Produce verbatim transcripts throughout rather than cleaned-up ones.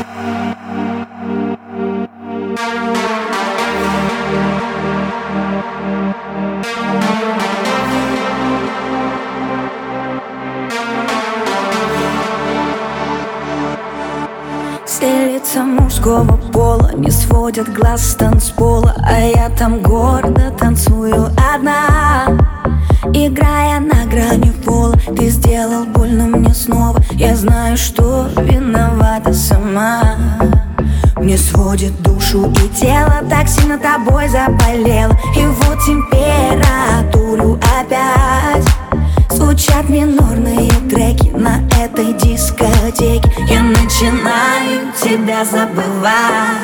Все лица мужского пола не сводят глаз с танцпола, а я там гордо танцую одна, играя на грани пола. Ты сделал больно мне снова, я знаю, что виновата сама. Мне сводит душу и тело, так сильно тобой заболела. И вот температуру опять звучат минорные треки на этой дискотеке. Я начинаю тебя забывать.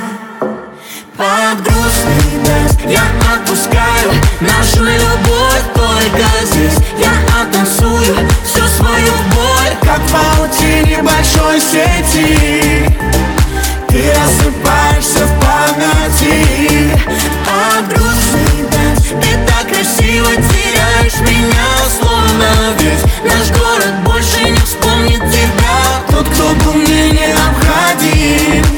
Под грустный дэнс я отпускаю нашу любовь только здесь. Я оттанцую всю свою боль, как в паутине большой сети. Ты рассыпаешься в памяти. Под грустный дэнс ты так красиво теряешь меня, словно весь наш город больше не вспомнит тебя. Тот, кто был мне необходим,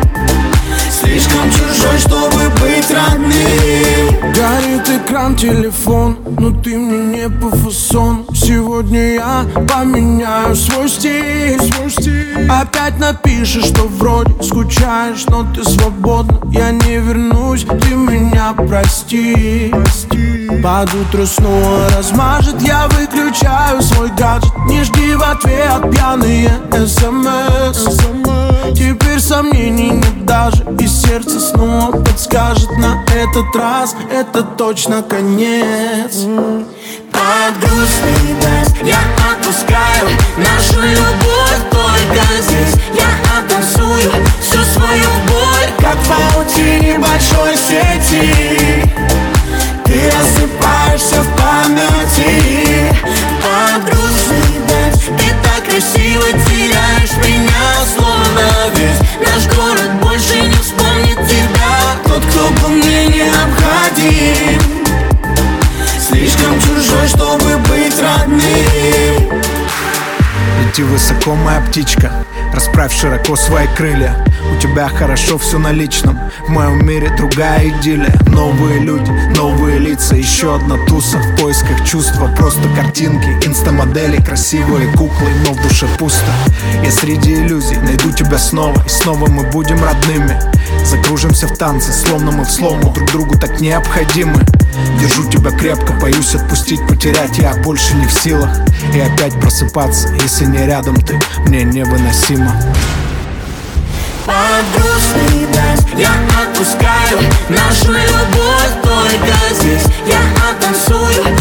слишком чужой, чтобы быть родным. Горит экран, телефон, но ты мне не по фасону. Сегодня я поменяю свой стиль, свой стиль. Опять напишешь, что вроде скучаешь, но ты свободна. Я не вернусь, ты меня прости, прости. Под утро снова размажет, я выключаю свой гаджет. Не жди в ответ пьяные смс. Теперь сомнений нет даже, и сердце снова подскажет: на этот раз это точно конец. Под грустный дэнс я отпускаю нашу любовь только здесь. Я оттанцую всю свою боль, как в паутине большой сети. Ты рассыпаешься в памяти. Под грустный дэнс ты так красиво теряешь меня, словно весь наш город больше не вспомнит тебя. Тот, кто был мне необходим, слишком чужой, чтобы быть родным. Лети высоко, моя птичка, расправь широко свои крылья. У тебя хорошо все на личном, в моем мире другая идиллия. Новые люди, новые лица, еще одна туса в поисках чувства. Просто картинки, инстамодели, красивые куклы, но в душе пусто. Я среди иллюзий найду тебя снова, и снова мы будем родными. Закружимся в танце, словно мы в слому, друг другу так необходимы. Держу тебя крепко, боюсь отпустить, потерять я больше не в силах. И опять просыпаться, если не рядом ты, мне невыносимо. Под грустный дэнс я отпускаю нашу любовь только здесь. Я оттанцую